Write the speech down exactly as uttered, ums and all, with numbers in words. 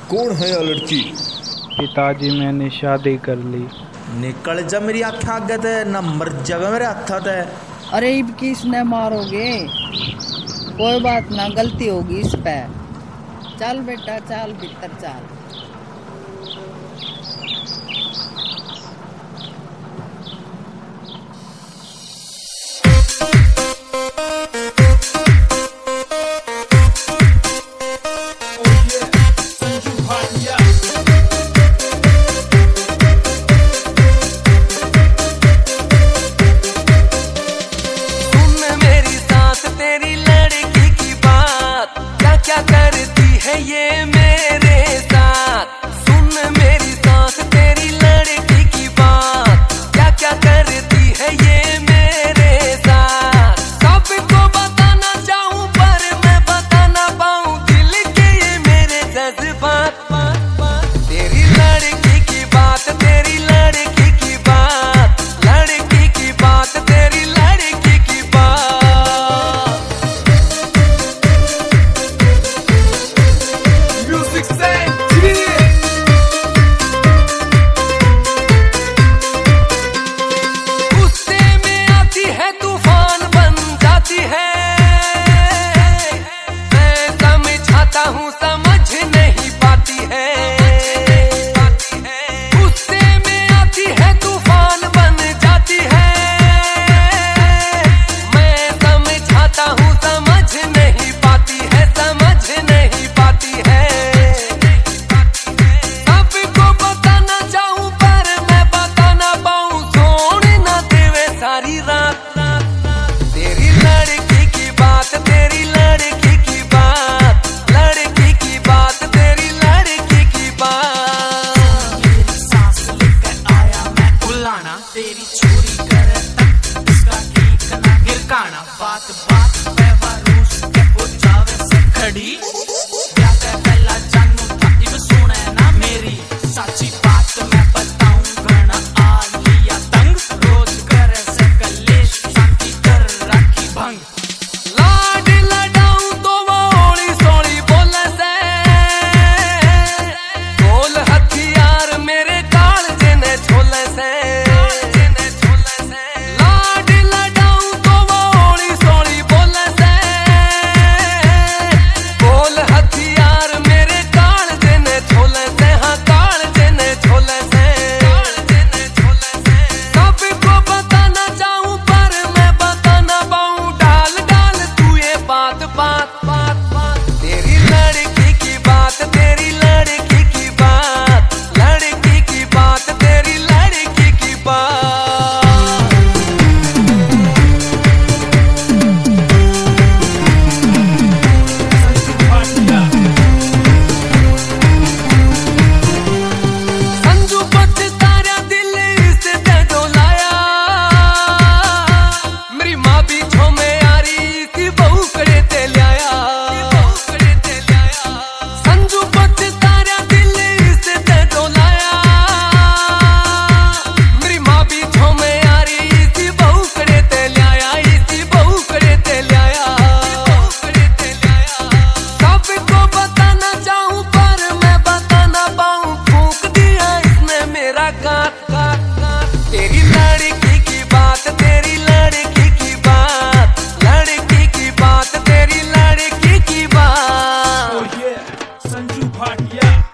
कौन है यह लड़की? पिताजी मैंने शादी कर ली। निकल जा मेरी आँखें आगे ते न मर जावे मेरे हाथ ते। अरे इब किसने मारोगे? कोई बात ना, गलती होगी इस पे। चल बेटा चल, भीतर चल। क्या करती है ये मेरे साथ? सुन मेरी सांस तेरी लड़की की बात। क्या क्या करती है ये मेरे साथ? सबको बताना चाहूं पर मैं बता ना पाऊं दिल के ये मेरे जज्बात। तेरी लड़की की बात, तेरी लड़की की बात, लड़की की बात, तेरी लड़की की बात। हूँ समझ नहीं पाती है, गुस्से में आती है तूफान बन जाती है। मैं समझाता हूँ समझ नहीं पाती है, समझ नहीं पाती है। सबको बताना चाहूँ पर मैं बता ना पाऊँ, सोने ना देवे सारी रात। तेरी लड़की की बात, तेरी लड़की की बात, लड़की की बात, तेरी लड़की की बात। मेरी सांस लेकर आया मैं उलाना, तेरी चोरी करे तक उसका ठीक ना गिरकाना। बात बात पे वारूस के हो जावे से खड़ी, क्या कह पहला जानू था इब सुने ना मेरी साची बात। मैं बताऊं घना आ लिया तंग, रोज करे से कलेश शांति कर रखी भंग। लाड लडाऊं तो वो ओली सोली बोले से, बोल हथियार मेरे काल जिने छोले से। लाड लडाऊं तो वो ओली सोली बोले से, बोल हथियार मेरे काल जिने छोले से। हाँ काल जिने छोले से। सबको बताना चाहूं पर मैं बता ना पाऊं, डाल डाल तू ये बात बात बात बात। तेरी लड़की की बात, तेरी लड़की की बात, लड़की की बात, तेरी लड़की की बात। संजू बच तारा दिल इससे डोलाया, मेरी माँ भी छो में आ रही थी बहू करे ते लिया। संजू बच तारा दिल इससे डोलाया, मेरी माँ भी छो में आ रही थी बहू करे ते लिया, इसी बहू करे ते लिया। सबको बताना चाहूं पर मैं बता ना पाऊं, फूंक दिया इसने मेरा काट काट काट। तेरी लड़की की बात, तेरी लड़की की बात, लड़की की बात, तेरी लड़की की बात। Oh yeah, Sanju Bhatia.